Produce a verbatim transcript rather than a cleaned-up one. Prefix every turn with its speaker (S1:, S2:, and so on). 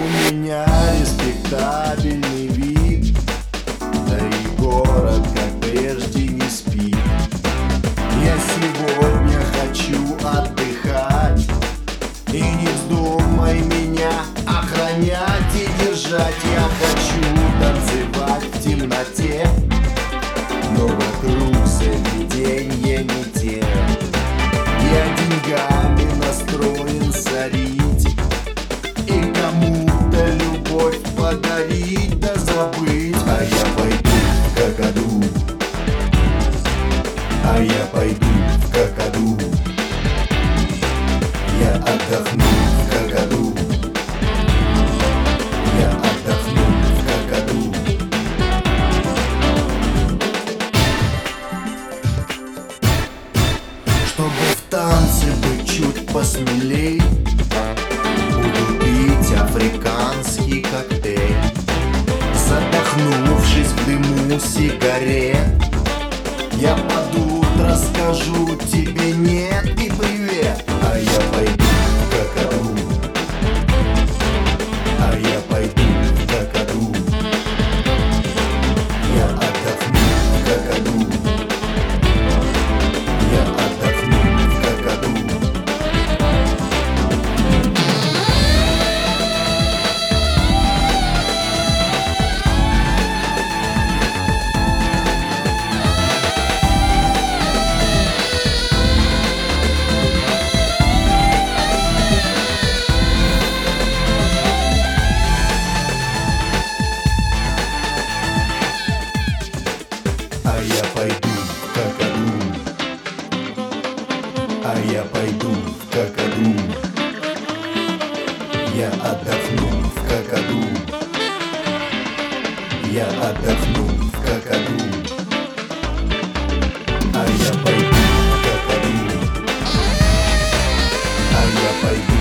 S1: меня респектабельный вид, да и город, как прежде, не спит. Я сегодня хочу отдыхать, и не вздумай меня охранять и держать. Я хочу танцевать в темноте, но вокруг заведенья не те. Я деньгами настроен сорить и кому-то любовь подарить да забыть. А я пойду в какаду, а я пойду в какаду, я отдохну в какаду, я отдохну в какаду. Чтобы в танце быть чуть посмелей, буду пить африканский коктейль, задохнувшись в дыму сигарет. Я под утро скажу тебе нет и привет. А я пойду в какаду, а я пойду в какаду, я отдохну в какаду, я отдохну в какаду. А я пойду в какаду, а я пойду в какаду, я отдохну в какаду, я отдохну в какаду, а я пойду в какаду, а я пойду.